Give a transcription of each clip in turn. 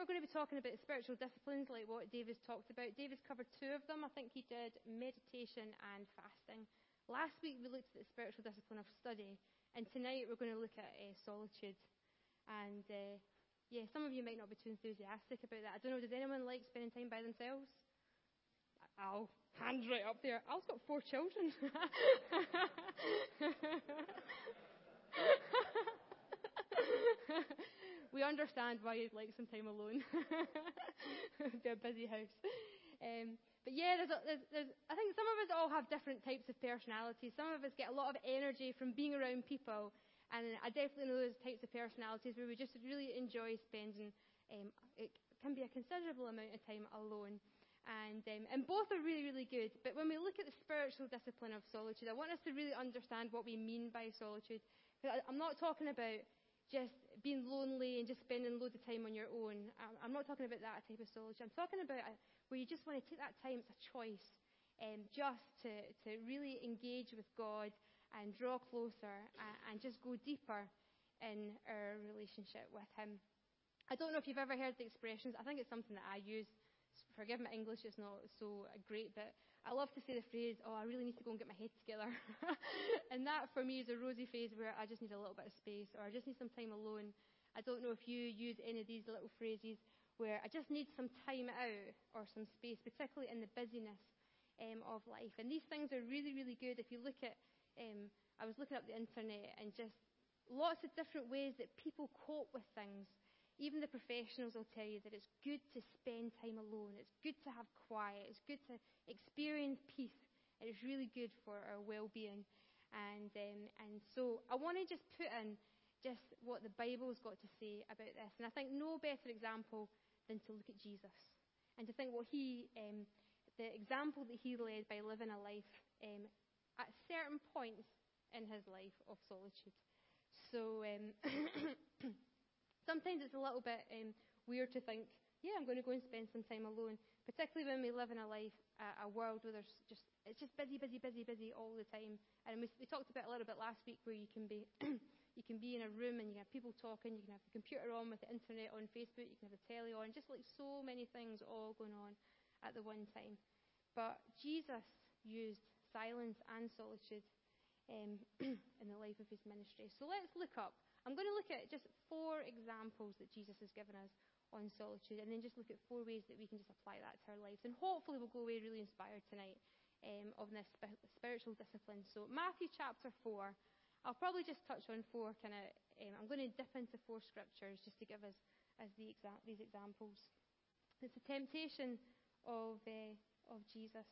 we're going to be talking about spiritual disciplines like what David's talked about. David's covered 2 of them. I think he did meditation and fasting. Last week we looked at the spiritual discipline of study, and tonight we're going to look at solitude. And some of you might not be too enthusiastic about that. I don't know, does anyone like spending time by themselves? Al, hands right up there. Al's got 4 children. We understand why you'd like some time alone. Be a busy house. But yeah, I think some of us all have different types of personalities. Some of us get a lot of energy from being around people. And I definitely know those types of personalities where we just really enjoy spending, it can be a considerable amount of time alone. And both are really, really good. But when we look at the spiritual discipline of solitude, I want us to really understand what we mean by solitude. I'm not talking about just being lonely and just spending loads of time on your own. I'm not talking about that type of solitude. I'm talking about where you just want to take that time, it's a choice, just to really engage with God and draw closer and just go deeper in our relationship with Him. I don't know if you've ever heard the expressions. I think it's something that I use. Forgive my English, it's not so great, but I love to say the phrase, I really need to go and get my head together. And that for me is a rosy phrase where I just need a little bit of space, or I just need some time alone. I don't know if you use any of these little phrases where I just need some time out or some space, particularly in the busyness of life. And these things are really, really good. If you look at, I was looking up the internet and just lots of different ways that people cope with things. Even the professionals will tell you that it's good to spend time alone. It's good to have quiet. It's good to experience peace. And it's really good for our well-being. And so I want to just put in just what the Bible's got to say about this. And I think no better example than to look at Jesus. And to think what the example that he led by living a life at certain points in his life of solitude. So sometimes it's a little bit weird to think, I'm going to go and spend some time alone, particularly when we live in a world where it's just busy, busy, busy, busy all the time. And we talked about a little bit last week where you can be you can be in a room and you can have people talking, you can have the computer on with the internet on Facebook, you can have the telly on, just like so many things all going on at the one time. But Jesus used silence and solitude in the life of his ministry. So let's look up. I'm going to look at just 4 examples that Jesus has given us on solitude, and then just look at 4 ways that we can just apply that to our lives. And hopefully we'll go away really inspired tonight of this spiritual discipline. So Matthew chapter 4, I'll probably just touch on 4 I'm going to dip into 4 scriptures just to give us these examples. It's the temptation of Jesus.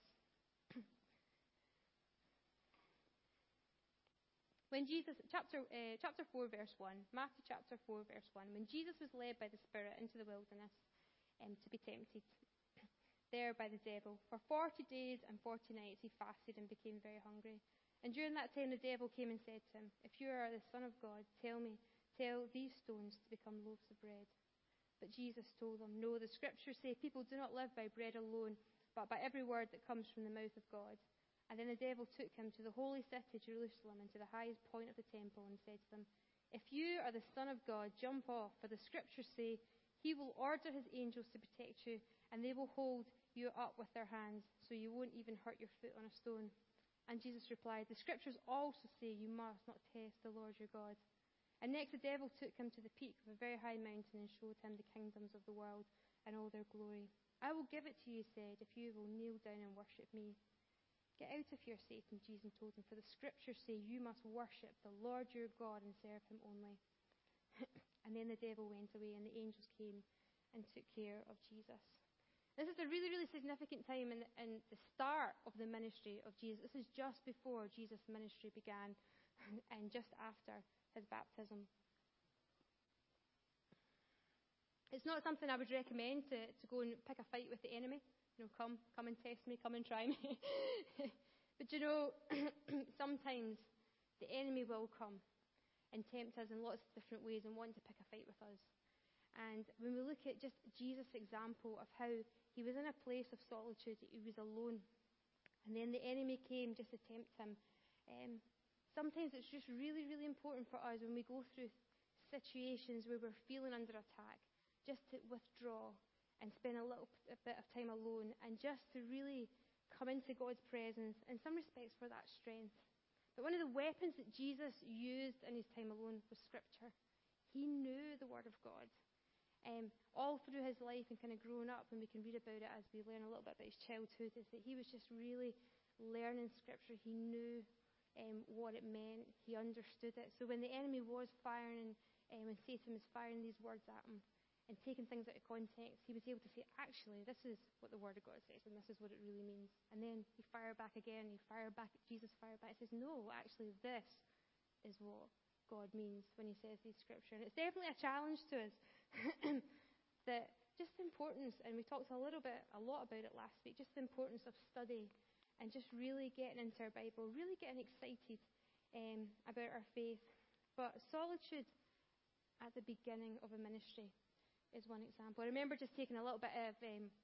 When Jesus, chapter 4, verse 1, Matthew chapter 4, verse 1, when Jesus was led by the Spirit into the wilderness to be tempted there by the devil, for 40 days and 40 nights he fasted and became very hungry. And during that time the devil came and said to him, "If you are the Son of God, tell these stones to become loaves of bread." But Jesus told him, "No, the scriptures say people do not live by bread alone, but by every word that comes from the mouth of God." And then the devil took him to the holy city, Jerusalem, and to the highest point of the temple, and said to them, "If you are the Son of God, jump off, for the scriptures say, he will order his angels to protect you, and they will hold you up with their hands, so you won't even hurt your foot on a stone." And Jesus replied, "The scriptures also say you must not test the Lord your God." And next the devil took him to the peak of a very high mountain and showed him the kingdoms of the world and all their glory. "I will give it to you," he said, "if you will kneel down and worship me." "Get out of here, Satan," Jesus told him, "for the scriptures say you must worship the Lord your God and serve him only." And then the devil went away, and the angels came and took care of Jesus. This is a really, really significant time in the start of the ministry of Jesus. This is just before Jesus' ministry began and just after his baptism. It's not something I would recommend to go and pick a fight with the enemy. Come and test me, come and try me. But sometimes the enemy will come and tempt us in lots of different ways and want to pick a fight with us. And when we look at just Jesus' example of how he was in a place of solitude, he was alone, and then the enemy came just to tempt him. Sometimes it's just really, really important for us when we go through situations where we're feeling under attack, just to withdraw and spend a bit of time alone, and just to really come into God's presence, in some respects for that strength. But one of the weapons that Jesus used in his time alone was Scripture. He knew the Word of God. All through his life and kind of growing up, and we can read about it as we learn a little bit about his childhood, is that he was just really learning Scripture. He knew what it meant. He understood it. So when the enemy was firing, when Satan was firing these words at him and taking things out of context, he was able to say, actually, this is what the Word of God says, and this is what it really means. And then he fired back again, Jesus fired back and says, no, actually, this is what God means when he says these Scripture. And it's definitely a challenge to us. That just the importance, and we talked a lot about it last week, just the importance of study and just really getting into our Bible, really getting excited about our faith. But solitude at the beginning of a ministry is one example. I remember just taking a little bit of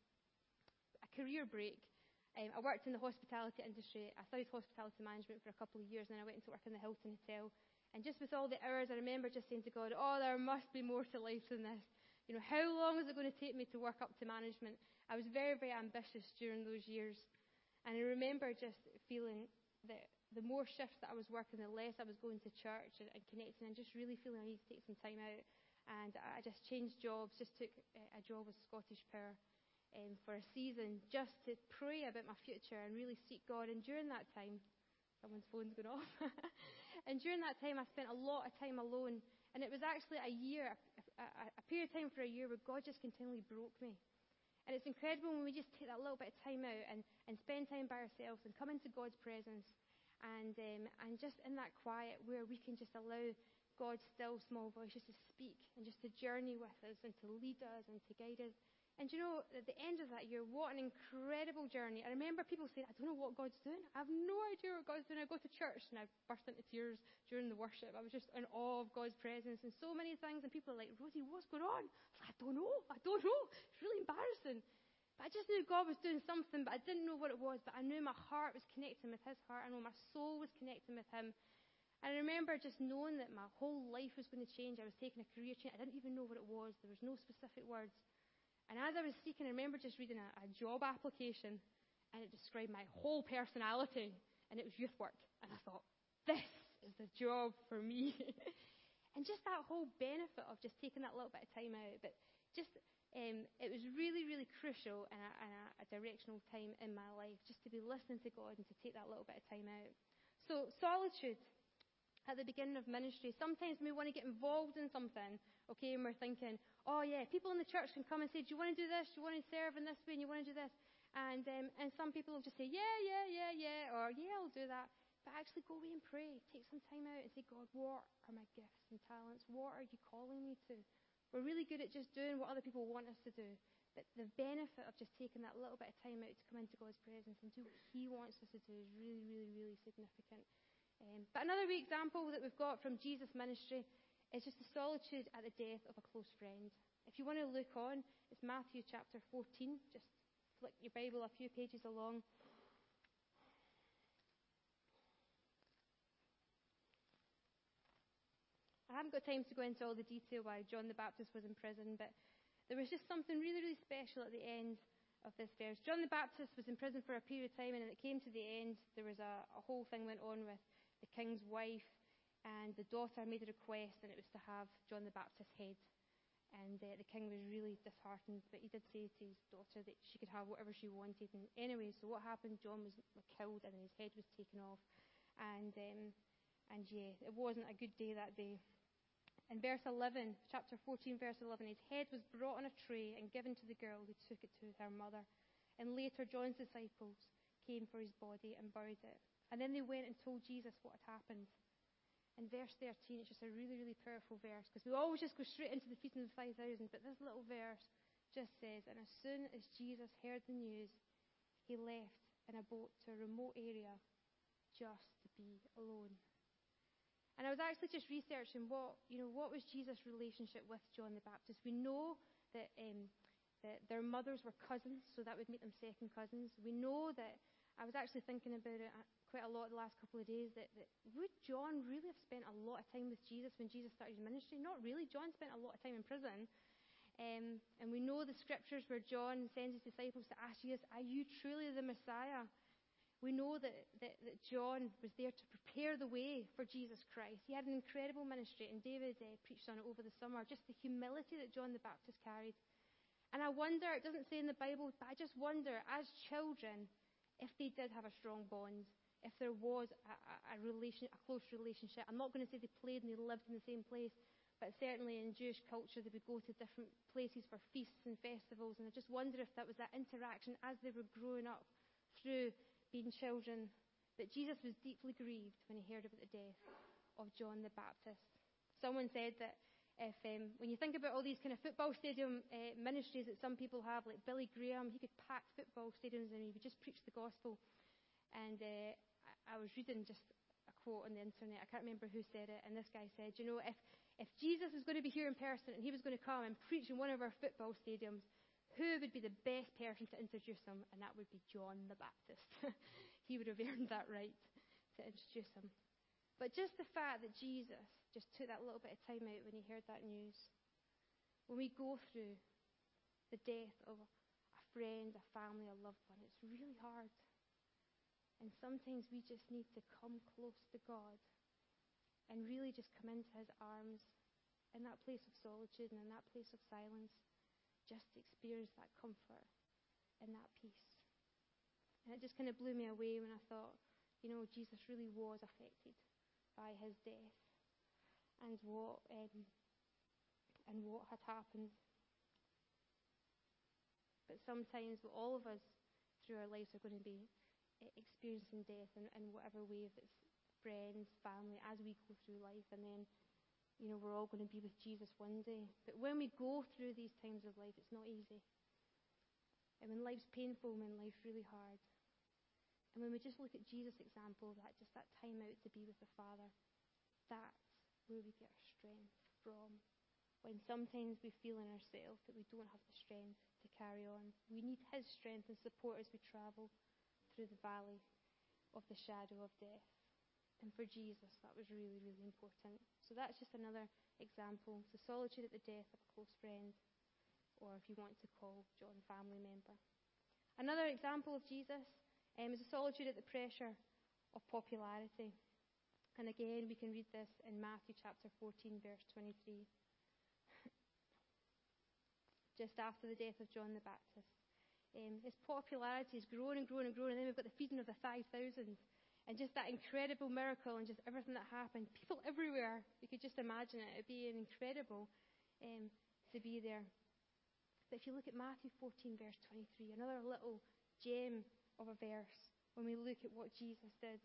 a career break. I worked in the hospitality industry. I studied hospitality management for a couple of years, and then I went to work in the Hilton Hotel. And just with all the hours, I remember just saying to God, oh, there must be more to life than this. You know, how long is it going to take me to work up to management? I was very, very ambitious during those years. And I remember just feeling that the more shifts that I was working, the less I was going to church and connecting, and just really feeling I needed to take some time out. And I just changed jobs, just took a job with Scottish Power for a season, just to pray about my future and really seek God. And during that time, someone's phone's going off. And during that time, I spent a lot of time alone. And it was actually a period of time for a year where God just continually broke me. And it's incredible when we just take that little bit of time out and spend time by ourselves and come into God's presence. And just in that quiet where we can just allow God's still small voice just to speak and just to journey with us and to lead us and to guide us. And you know, at the end of that year, what an incredible journey. I remember people saying, I don't know what God's doing. I have no idea what God's doing. I go to church and I burst into tears during the worship. I was just in awe of God's presence and so many things. And people are like, Rosie, what's going on? I don't know. It's really embarrassing. But I just knew God was doing something, but I didn't know what it was. But I knew my heart was connecting with his heart. I know my soul was connecting with him. And I remember just knowing that my whole life was going to change. I was taking a career change. I didn't even know what it was. There was no specific words. And as I was seeking, I remember just reading a job application, and it described my whole personality, and it was youth work. And I thought, this is the job for me. And just that whole benefit of just taking that little bit of time out. But just, it was really, really crucial and a directional time in my life, just to be listening to God and to take that little bit of time out. So solitude at the beginning of ministry. Sometimes we want to get involved in something, okay, and we're thinking, oh yeah, people in the church can come and say, do you want to do this? Do you want to serve in this way? And you want to do this? And some people will just say, yeah, or yeah, I'll do that. But actually go away and pray. Take some time out and say, God, what are my gifts and talents? What are you calling me to? We're really good at just doing what other people want us to do. But the benefit of just taking that little bit of time out to come into God's presence and do what he wants us to do is really, really, really significant. But another wee example that we've got from Jesus' ministry is just the solitude at the death of a close friend. If you want to look on, it's Matthew chapter 14. Just flick your Bible a few pages along. I haven't got time to go into all the detail why John the Baptist was in prison, but there was just something really, really special at the end of this verse. John the Baptist was in prison for a period of time, and when it came to the end, there was a whole thing went on with the king's wife, and the daughter made a request, and it was to have John the Baptist's head. And the king was really disheartened, but he did say to his daughter that she could have whatever she wanted. And anyway, so what happened? John was killed, and his head was taken off. And yeah, it wasn't a good day that day. In verse 11, chapter 14, verse 11, his head was brought on a tray and given to the girl who took it to her mother. And later, John's disciples came for his body and buried it. And then they went and told Jesus what had happened. In verse 13, it's just a really, really powerful verse, because we always just go straight into the feeding of the 5,000, but this little verse just says, and as soon as Jesus heard the news, he left in a boat to a remote area just to be alone. And I was actually just researching what was Jesus' relationship with John the Baptist. We know that their mothers were cousins, so that would make them second cousins. We know that, I was actually thinking about it quite a lot the last couple of days, that would John really have spent a lot of time with Jesus when Jesus started his ministry? Not really. John spent a lot of time in prison. And we know the scriptures where John sends his disciples to ask Jesus, are you truly the Messiah? We know that John was there to prepare the way for Jesus Christ. He had an incredible ministry, and David preached on it over the summer, just the humility that John the Baptist carried. And I wonder, it doesn't say in the Bible, but I just wonder, as children, if they did have a strong bond, if there was a close relationship. I'm not going to say they played and they lived in the same place, but certainly in Jewish culture they would go to different places for feasts and festivals, and I just wonder if that was that interaction as they were growing up through being children, that Jesus was deeply grieved when he heard about the death of John the Baptist. Someone said that if when you think about all these kind of football stadium ministries that some people have, like Billy Graham, he could pack football stadiums and he would just preach the gospel. And I was reading just a quote on the internet, I can't remember who said it, and this guy said, you know, if Jesus was going to be here in person and he was going to come and preach in one of our football stadiums, who would be the best person to introduce him? And that would be John the Baptist. He would have earned that right to introduce him. But just the fact that Jesus just took that little bit of time out when he heard that news. When we go through the death of a friend, a family, a loved one, it's really hard. And sometimes we just need to come close to God and really just come into his arms in that place of solitude and in that place of silence, just to experience that comfort and that peace. And it just kind of blew me away when I thought, you know, Jesus really was affected by his death and what had happened. But sometimes all of us through our lives are going to be experiencing death in whatever way, if it's friends, family, as we go through life, and then, you know, we're all going to be with Jesus one day. But when we go through these times of life, it's not easy. And when life's painful, when life's really hard, and when we just look at Jesus' example, that time out to be with the Father, that's where we get our strength from. When sometimes we feel in ourselves that we don't have the strength to carry on, we need his strength and support as we travel through the valley of the shadow of death. And for Jesus, that was really, really important. So that's just another example. The solitude at the death of a close friend, or if you want to call John family member. Another example of Jesus is the solitude at the pressure of popularity. And again, we can read this in Matthew chapter 14, verse 23. Just after the death of John the Baptist. His popularity is growing and growing and growing, and then we've got the feeding of the 5,000. And just that incredible miracle and just everything that happened. People everywhere. You could just imagine it. It would be incredible to be there. But if you look at Matthew 14, verse 23, another little gem of a verse, when we look at what Jesus did.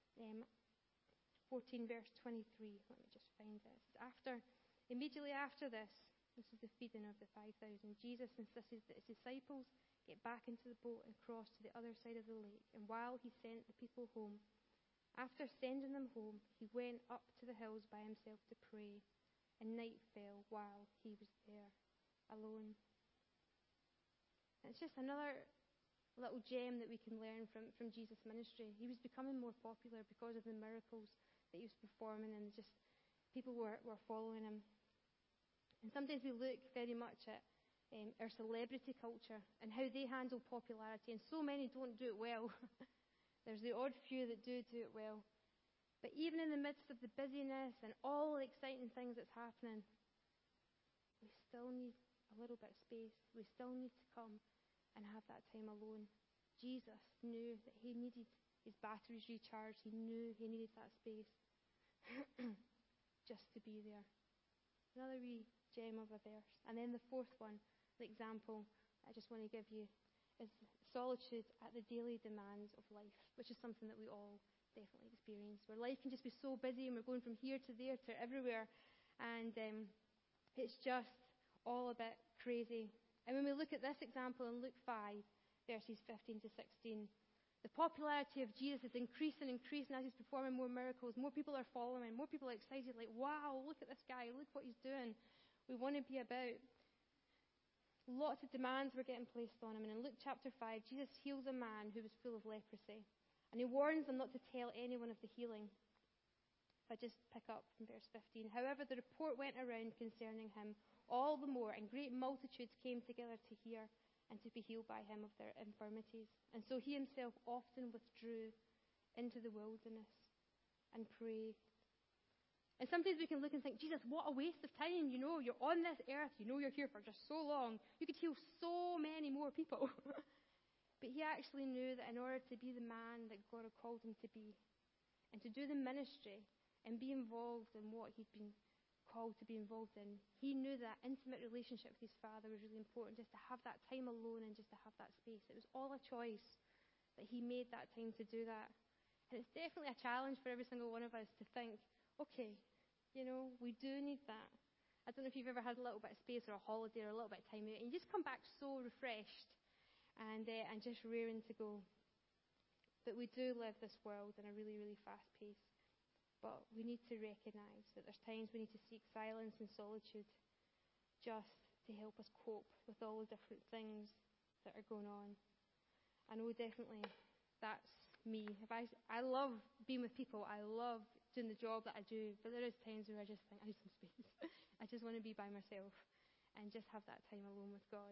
14, verse 23. Let me just find it. Immediately after this is the feeding of the 5,000. Jesus insisted that his disciples get back into the boat and cross to the other side of the lake. And while he sent the people home, after sending them home, he went up to the hills by himself to pray. And night fell while he was there, alone. And it's just another little gem that we can learn from Jesus' ministry. He was becoming more popular because of the miracles that he was performing, and just people were following him. And sometimes we look very much at our celebrity culture and how they handle popularity, and so many don't do it well. There's the odd few that do it well. But even in the midst of the busyness and all the exciting things that's happening, we still need a little bit of space. We still need to come and have that time alone. Jesus knew that he needed his batteries recharged. He knew he needed that space just to be there. Another wee gem of a verse. And then the fourth one, the example I just want to give you, is solitude at the daily demands of life, which is something that we all definitely experience, where life can just be so busy and we're going from here to there to everywhere, and it's just all a bit crazy. And when we look at this example in Luke 5, verses 15 to 16, the popularity of Jesus is increasing as he's performing more miracles. More people are following. More people are excited, like, wow, look at this guy. Look what he's doing. We want to be about. Lots of demands were getting placed on him. And in Luke chapter 5, Jesus heals a man who was full of leprosy. And he warns them not to tell anyone of the healing. If I just pick up from verse 15. However, the report went around concerning him all the more, and great multitudes came together to hear and to be healed by him of their infirmities. And so he himself often withdrew into the wilderness and prayed. And sometimes we can look and think, Jesus, what a waste of time. You know, you're on this earth. You know you're here for just so long. You could heal so many more people. But he actually knew that in order to be the man that God had called him to be, and to do the ministry and be involved in what he'd been called to be involved in, he knew that intimate relationship with his Father was really important, just to have that time alone and just to have that space. It was all a choice that he made that time to do that. And it's definitely a challenge for every single one of us to think, okay, you know, we do need that. I don't know if you've ever had a little bit of space or a holiday or a little bit of time out, and you just come back so refreshed and just raring to go. But we do live this world in a really, really fast pace. But we need to recognize that there's times we need to seek silence and solitude just to help us cope with all the different things that are going on. I know definitely that's me. I love being with people. I love doing the job that I do. But there is times where I just think, I need some space. I just want to be by myself and just have that time alone with God.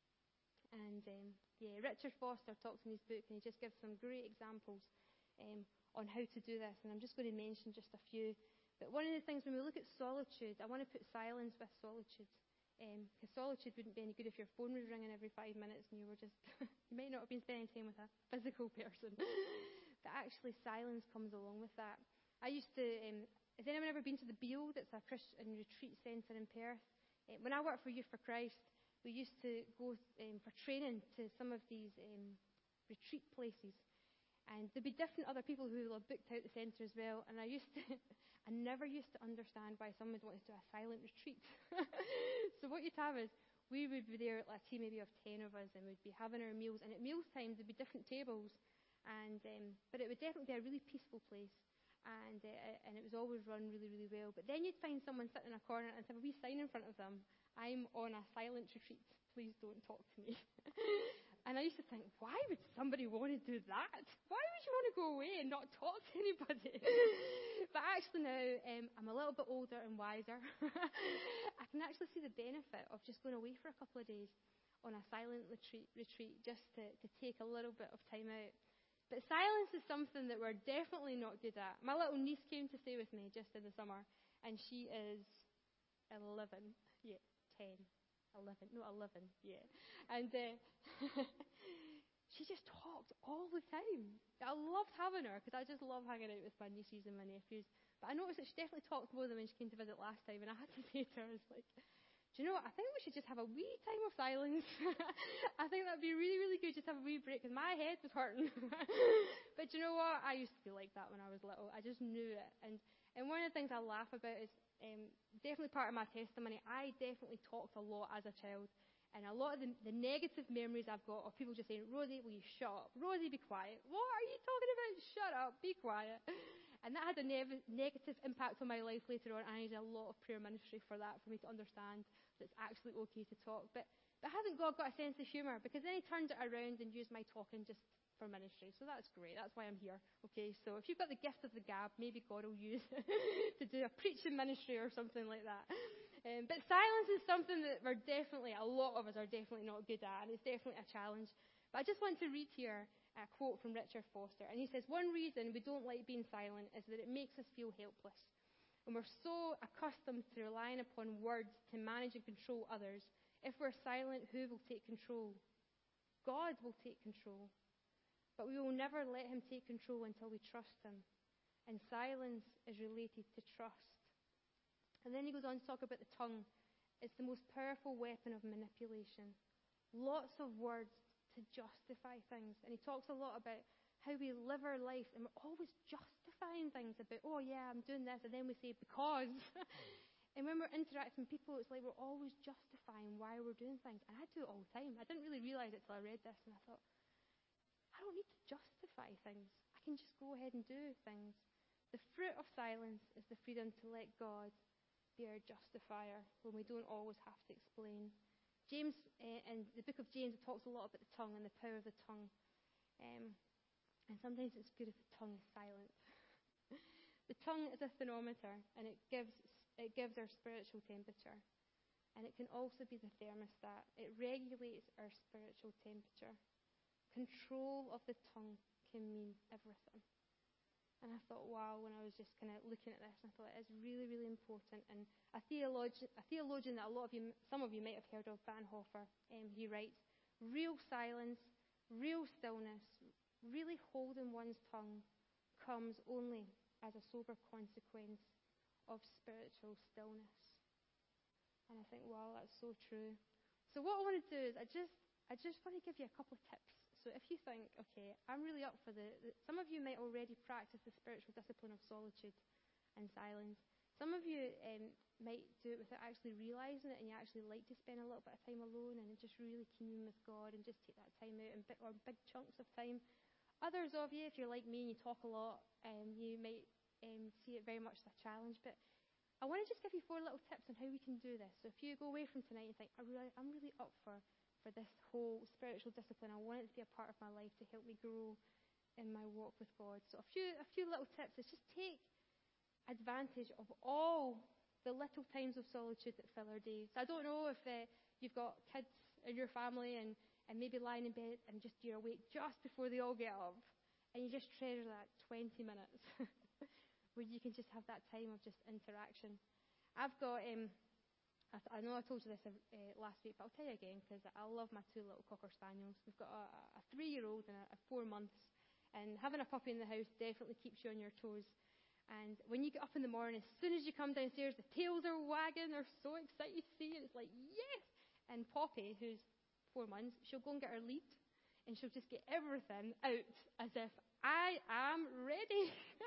And Richard Foster talks in his book, and he just gives some great examples on how to do this. And I'm just going to mention just a few. But one of the things when we look at solitude, I want to put silence with solitude. Because solitude wouldn't be any good if your phone was ringing every 5 minutes and you were just, you might not have been spending time with a physical person. But actually silence comes along with that. I used to, has anyone ever been to the Beal? That's a Christian retreat centre in Perth. When I worked for Youth for Christ, we used to go for training to some of these retreat places. And there'd be different other people who have booked out the centre as well. And I never used to understand why someone would want to do a silent retreat. So what you'd have is, we would be there, like a team maybe of 10 of us, and we'd be having our meals. And at meals times, there'd be different tables. But it would definitely be a really peaceful place. And it was always run really, really well. But then you'd find someone sitting in a corner and have a wee sign in front of them, I'm on a silent retreat. Please don't talk to me. And I used to think, why would somebody want to do that? Why would you want to go away and not talk to anybody? But actually now, I'm a little bit older and wiser. I can actually see the benefit of just going away for a couple of days on a silent retreat just to take a little bit of time out. But silence is something that we're definitely not good at. My little niece came to stay with me just in the summer, and she is 11. Yeah, 10. 11. No, 11. Yeah. And she just talked all the time. I loved having her, because I just love hanging out with my nieces and my nephews. But I noticed that she definitely talked more than when she came to visit last time, and I had to say to her, I was like, do you know what? I think we should just have a wee time of silence. I think that'd be really, really good, just have a wee break, because my head was hurting. But do you know what? I used to be like that when I was little. I just knew it. And one of the things I laugh about is definitely part of my testimony. I definitely talked a lot as a child. And a lot of the negative memories I've got of people just saying, Rosie, will you shut up? Rosie, be quiet. What are you talking about? Shut up. Be quiet. And that had a negative impact on my life later on. I needed a lot of prayer ministry for that, for me to understand that it's actually okay to talk. But hasn't God got a sense of humour? Because then he turned it around and used my talking just for ministry. So that's great. That's why I'm here. Okay, so if you've got the gift of the gab, maybe God will use to do a preaching ministry or something like that. But silence is something that a lot of us are definitely not good at, and it's definitely a challenge. But I just want to read here a quote from Richard Foster, and he says, one reason we don't like being silent is that it makes us feel helpless. And we're so accustomed to relying upon words to manage and control others. If we're silent, who will take control? God will take control. But we will never let him take control until we trust him. And silence is related to trust. And then he goes on to talk about the tongue. It's the most powerful weapon of manipulation. Lots of words to justify things. And he talks a lot about how we live our life, and we're always justifying things about, oh yeah, I'm doing this, and then we say, because. And when we're interacting with people, it's like we're always justifying why we're doing things. And I do it all the time. I didn't really realize it till I read this, and I thought, I don't need to justify things. I can just go ahead and do things. The fruit of silence is the freedom to let God be our justifier when we don't always have to explain. James, in the book of James, it talks a lot about the tongue and the power of the tongue. And sometimes it's good if the tongue is silent. The tongue is a thermometer, and it gives our spiritual temperature. And it can also be the thermostat. It regulates our spiritual temperature. Control of the tongue can mean everything. And I thought, wow, when I was just kind of looking at this, I thought it's really, really important. And a theologian that some of you might have heard of, Bonhoeffer, he writes, real silence, real stillness, really holding one's tongue comes only as a sober consequence of spiritual stillness. And I think, wow, that's so true. So what I want to do is I just want to give you a couple of tips. So if you think, okay, I'm really up for some of you might already practice the spiritual discipline of solitude and silence. Some of you might do it without actually realizing it, and you actually like to spend a little bit of time alone and just really commune with God and just take that time out or big chunks of time. Others of you, if you're like me and you talk a lot, you might see it very much as a challenge. But I want to just give you 4 little tips on how we can do this. So if you go away from tonight and think, I'm really up for this whole spiritual discipline. I want it to be a part of my life to help me grow in my walk with God. So a few little tips is just take advantage of all the little times of solitude that fill our days. I don't know if you've got kids in your family and maybe lying in bed and just you're awake just before they all get up, and you just treasure that 20 minutes where you can just have that time of just interaction. I've got I know I told you this last week, but I'll tell you again because I love my 2 little Cocker Spaniels. We've got a 3-year-old and a 4 months, and having a puppy in the house definitely keeps you on your toes. And when you get up in the morning, as soon as you come downstairs, the tails are wagging. They're so excited to see it. It's like, yes! And Poppy, who's 4 months, she'll go and get her lead, and she'll just get everything out as if I am ready.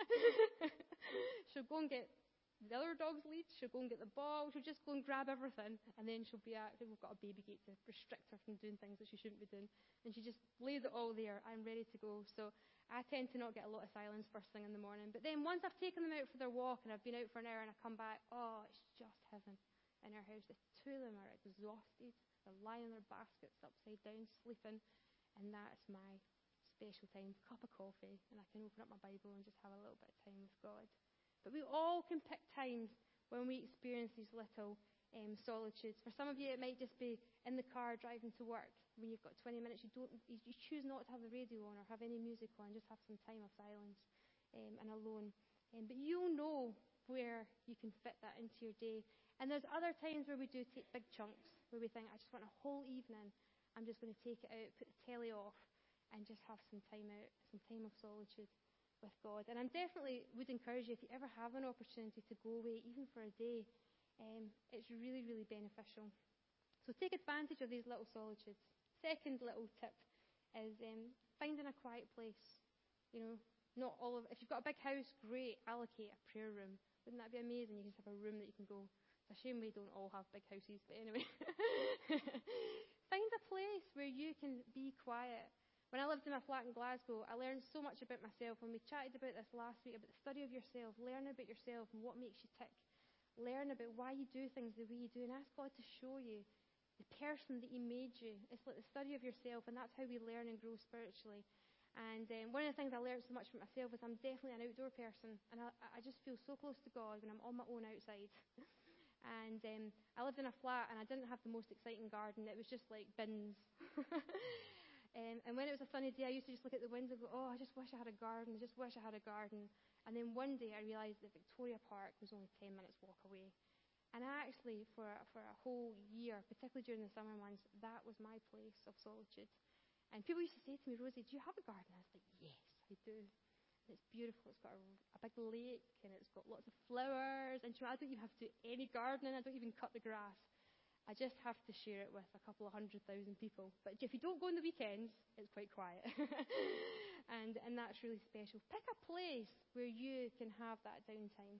She'll go and get the other dog's lead, she'll go and get the ball, she'll just go and grab everything, and then she'll be we've got a baby gate to restrict her from doing things that she shouldn't be doing, and she just lays it all there. I'm ready to go. So I tend to not get a lot of silence first thing in the morning, but then once I've taken them out for their walk and I've been out for an hour and I come back, oh, it's just heaven in our house. The 2 of them are exhausted, they're lying in their baskets upside down sleeping, and that's my special time, cup of coffee, and I can open up my Bible and just have a little bit of time with God. But we all can pick times when we experience these little solitudes. For some of you, it might just be in the car driving to work. When you've got 20 minutes, you choose not to have the radio on or have any music on, just have some time of silence and alone. But you'll know where you can fit that into your day. And there's other times where we do take big chunks, where we think, I just want a whole evening. I'm just going to take it out, put the telly off, and just have some time out, some time of solitude with God. And I definitely would encourage you, if you ever have an opportunity to go away, even for a day, it's really, really beneficial. So take advantage of these little solitudes. Second little tip is finding a quiet place. Not all of, if you've got a big house, great, allocate a prayer room. Wouldn't that be amazing? You can just have a room that you can go. It's a shame we don't all have big houses, but anyway. Find a place where you can be quiet. When I lived in my flat in Glasgow, I learned so much about myself. When we chatted about this last week, about the study of yourself, learn about yourself and what makes you tick. Learn about why you do things the way you do, and ask God to show you the person that He made you. It's like the study of yourself, and that's how we learn and grow spiritually. And one of the things I learned so much about myself is I'm definitely an outdoor person, and I just feel so close to God when I'm on my own outside. And I lived in a flat, and I didn't have the most exciting garden. It was just like bins. And when it was a sunny day, I used to just look at the window and go, oh, I just wish I had a garden. I just wish I had a garden. And then one day I realized that Victoria Park was only 10 minutes walk away. And actually, for a whole year, particularly during the summer months, that was my place of solitude. And people used to say to me, Rosie, do you have a garden? I was like, yes, I do. And it's beautiful. It's got a big lake, and it's got lots of flowers. And I don't even have to do any gardening. I don't even cut the grass. I just have to share it with a couple of 100,000 people. But if you don't go on the weekends, it's quite quiet. and that's really special. Pick a place where you can have that downtime.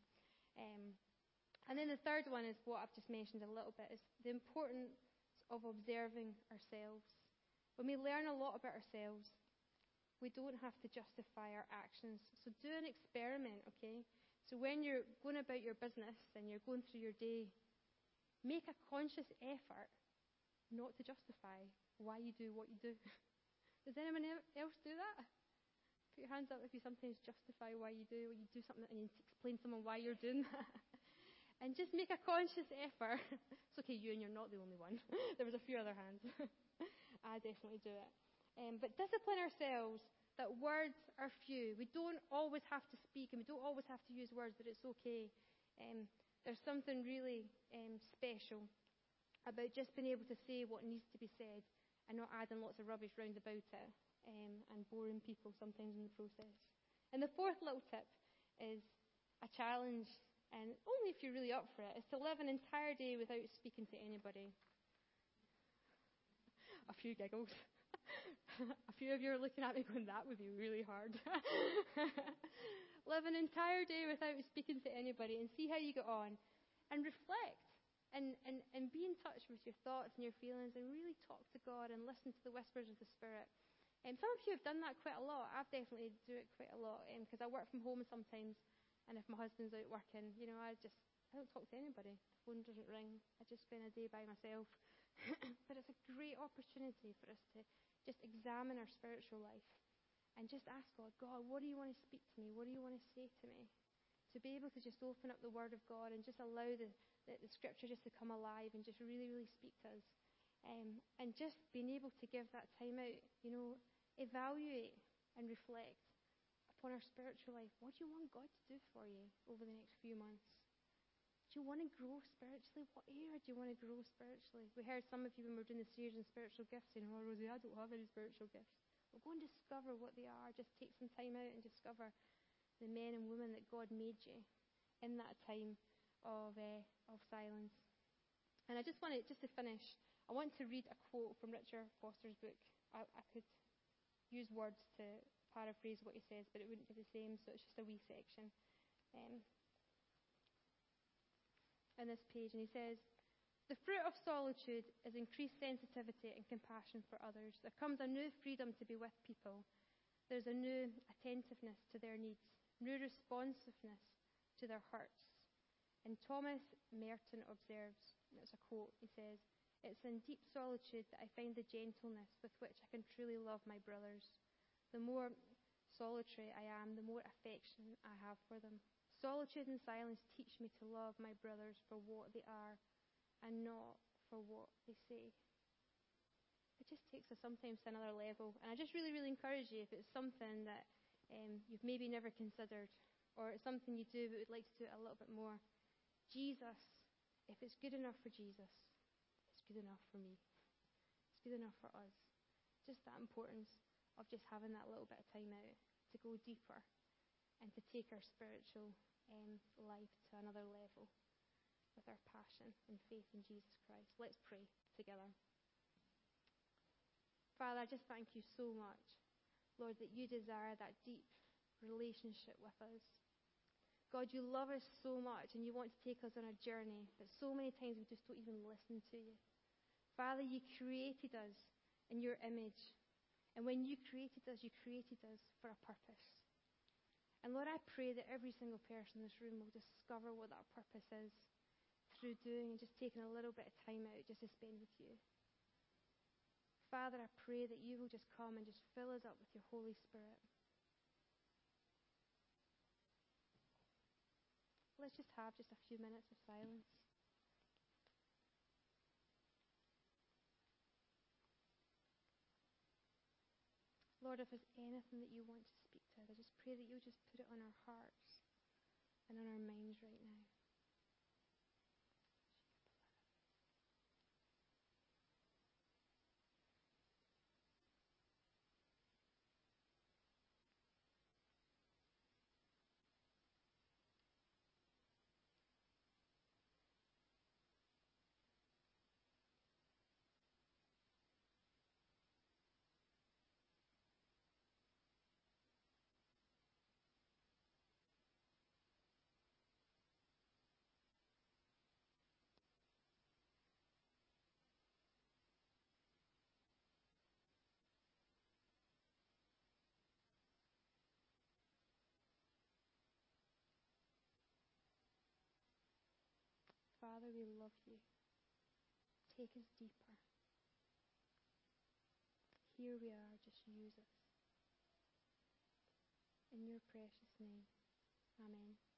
And then the third one is what I've just mentioned a little bit, is the importance of observing ourselves. When we learn a lot about ourselves, we don't have to justify our actions. So do an experiment, okay? So when you're going about your business and you're going through your day, make a conscious effort not to justify why you do what you do. Does anyone else do that? Put your hands up if you sometimes justify why you do, or you do something and you explain to someone why you're doing that. And just make a conscious effort. It's okay, you, and you're not the only one. There was a few other hands. I definitely do it. But discipline ourselves that words are few. We don't always have to speak, and we don't always have to use words, but it's okay. There's something really special about just being able to say what needs to be said and not adding lots of rubbish round about it and boring people sometimes in the process. And the fourth little tip is a challenge, and only if you're really up for it, is to live an entire day without speaking to anybody. A few giggles. A few of you are looking at me going, that would be really hard. Live an entire day without speaking to anybody and see how you get on. And reflect. And be in touch with your thoughts and your feelings and really talk to God and listen to the whispers of the Spirit. And some of you have done that quite a lot. I've definitely do it quite a lot because I work from home sometimes. And if my husband's out working, I don't talk to anybody. The phone doesn't ring. I just spend a day by myself. But it's a great opportunity for us to just examine our spiritual life and just ask God, what do you want to speak to me? What do you want to say to me? To be able to just open up the Word of God and just allow the Scripture just to come alive and just really, really speak to us. And just being able to give that time out, evaluate and reflect upon our spiritual life. What do you want God to do for you over the next few months? Do you want to grow spiritually? What area do you want to grow spiritually? We heard some of you when we were doing the series on spiritual gifts saying, oh, Rosie, I don't have any spiritual gifts. Well, go and discover what they are. Just take some time out and discover the men and women that God made you in that time of silence. And I just to finish, I want to read a quote from Richard Foster's book. I could use words to paraphrase what he says, but it wouldn't be the same, so it's just a wee section on this page. And he says, the fruit of solitude is increased sensitivity and compassion for others. There comes a new freedom to be with people. There's a new attentiveness to their needs, new responsiveness to their hurts. And Thomas Merton observes, and it's a quote, he says, it's in deep solitude that I find the gentleness with which I can truly love my brothers. The more solitary I am, the more affection I have for them. Solitude and silence teach me to love my brothers for what they are and not for what they say. It just takes us sometimes to another level. And I just really, really encourage you, if it's something that you've maybe never considered, or it's something you do but would like to do it a little bit more, Jesus, if it's good enough for Jesus, it's good enough for me. It's good enough for us. Just that importance of just having that little bit of time out to go deeper and to take our spiritual life to another level with our passion and faith in Jesus Christ. Let's pray together. Father, I just thank you so much, Lord, that you desire that deep relationship with us. God, you love us so much and you want to take us on a journey, but so many times we just don't even listen to you. Father, you created us in your image. And when you created us for a purpose. And Lord, I pray that every single person in this room will discover what that purpose is through doing and just taking a little bit of time out just to spend with you. Father, I pray that you will just come and just fill us up with your Holy Spirit. Let's just have just a few minutes of silence. Lord, if there's anything that you want to speak to us, I just pray that you'll just put it on our hearts and on our minds right now. Father, we love you. Take us deeper. Here we are, just use us. In your precious name, amen.